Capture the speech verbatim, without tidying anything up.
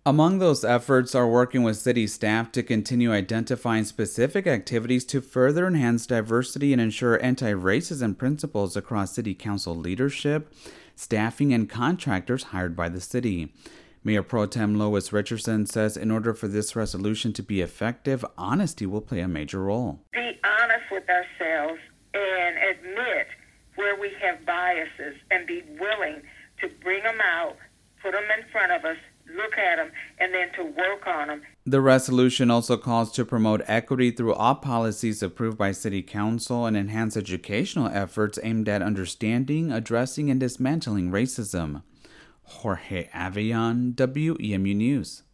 Among those efforts are working with city staff to continue identifying specific activities to further enhance diversity and ensure anti-racism principles across city council leadership, staffing, and contractors hired by the city. Mayor Pro Tem Lois Richardson says in order for this resolution to be effective, honesty will play a major role. Be honest with ourselves and admit where we have biases and be willing to bring them out, put them in front of us, look at them, and then to work on them. The resolution also calls to promote equity through all policies approved by City Council and enhance educational efforts aimed at understanding, addressing, and dismantling racism. Jorge Avion, W E M U News.